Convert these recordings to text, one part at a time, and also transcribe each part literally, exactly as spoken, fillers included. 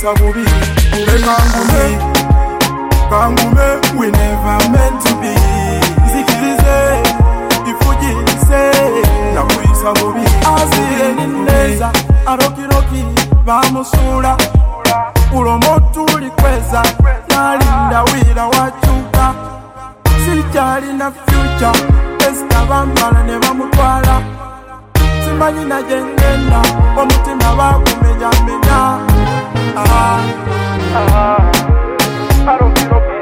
Nakuisa bubi, ule kangume, kangume, we never meant to be. Zikilize, ifujilise, nakuisa bubi. Aziye nineza, aroki roki, bamusula. Ulomotu likweza, nalinda wila wachuka. Sijali na future, esta bambala ne bamutwala. Simanyi na jengenda, omutima bakumenya menya. Ah, ah, aroki roki,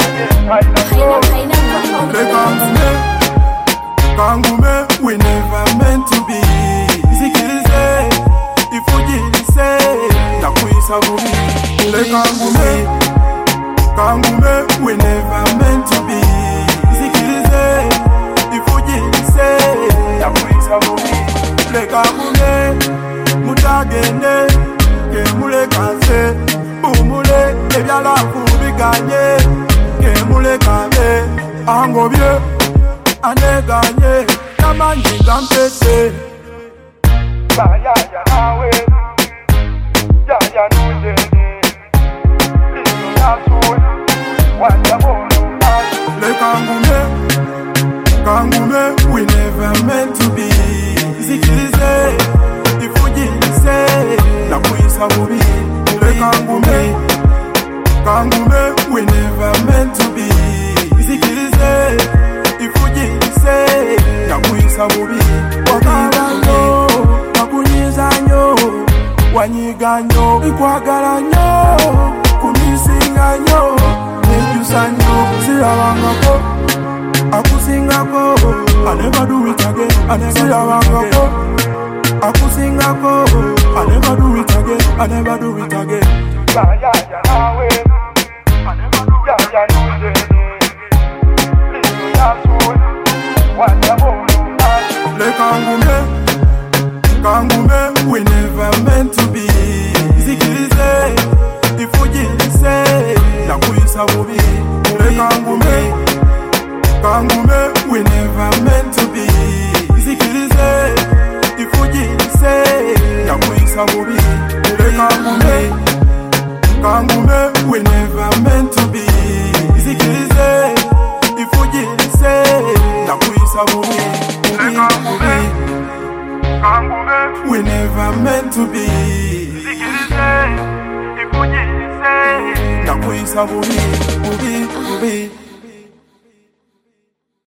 kangume, kangume, we never meant to be. Zikilize, ifujilise, nakuisa bubi. Ule kangume, kangume, we never meant to be. Zikilize, ifujilise, nakuisa bubi. Ule kangume, mutagende, ke mule kanse, bumule, ebyalafu biganye, ke mule kane, angobye, aneganye, namanyi gampete. Baya ya nawe, ya ya nujeni, liyo ya suwe, wanya bonu nani. Le kangume, kangume, we never meant to be. Zikilize, ifujilise, nakuisa bubi. Le kangume, kangume, we never meant to be. Zikilize, ifujilise, nakuisa bubi. Wakaranyo, nakunyiza nyo, wanyiga nyo, ikwagala nyo, kumisinga nyo, nejusa nyo, siyawangako, akusingako, I never do it again, I never siyawangako, akusingako, I never do it again, I never do it again. Ya ya ya nawe, I never do ya ya nujeni, liyo ya suwe, wanya bonu nani. Le kangume, kangume, we never meant to be. Zikilize, ifujilise, nakuisa bubi. Le kangume, kangume, we never meant to be. Zikilize, ifujilise, nakuisa bubi. Le kangume, kangume, we never meant to be. Zikilize, ifujilise, nakuisa bubi. Le kangume, kangume, we never meant to be. Zikilize, ifujilise, nakuisa bubi, bubi, bubi.